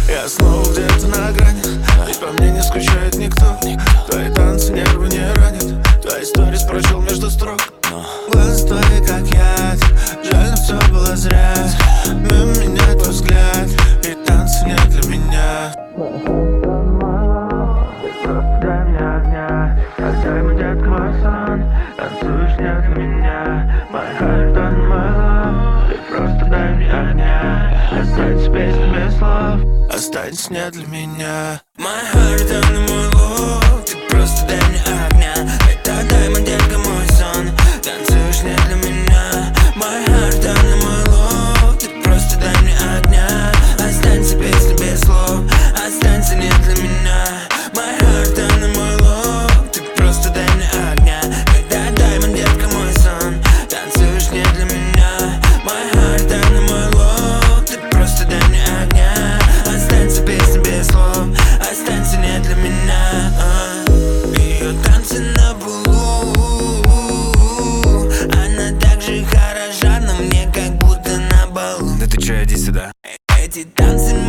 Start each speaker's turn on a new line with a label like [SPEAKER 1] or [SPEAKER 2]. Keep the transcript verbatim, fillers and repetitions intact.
[SPEAKER 1] Я снова где-то на грани, ведь по мне не скучает никто. Твои танцы нервы не ранят, твои сторис прочел между строк. Глаза твои как яд, жаль, но все было зря. Мимо меня твой взгляд, и танцы не для меня. Ты просто дай мне огня, отдай мне, детка, мой сон. Танцуешь не для меня, my heart on my love. Ты просто дай мне огня, останься песня без слов. Останься не для меня.
[SPEAKER 2] My heart on my love. Ты просто дай мне огня, это дай мне, детка, мой сон. Танцуешь не для меня. My heart on my love. Ты просто дай мне огня, останься песня без слов. Останься не для меня. My heart on my love. Ты просто дай мне огня, это дай мне, детка, мой сон. Танцуешь не для меня. My heart on my love. Ты просто дай мне огня, останься песня без слов. Останься не для меня. Ее танцы на полу, она так же хороша, но мне как будто на балу.
[SPEAKER 3] Да ты чё, иди сюда.
[SPEAKER 2] Эти танцы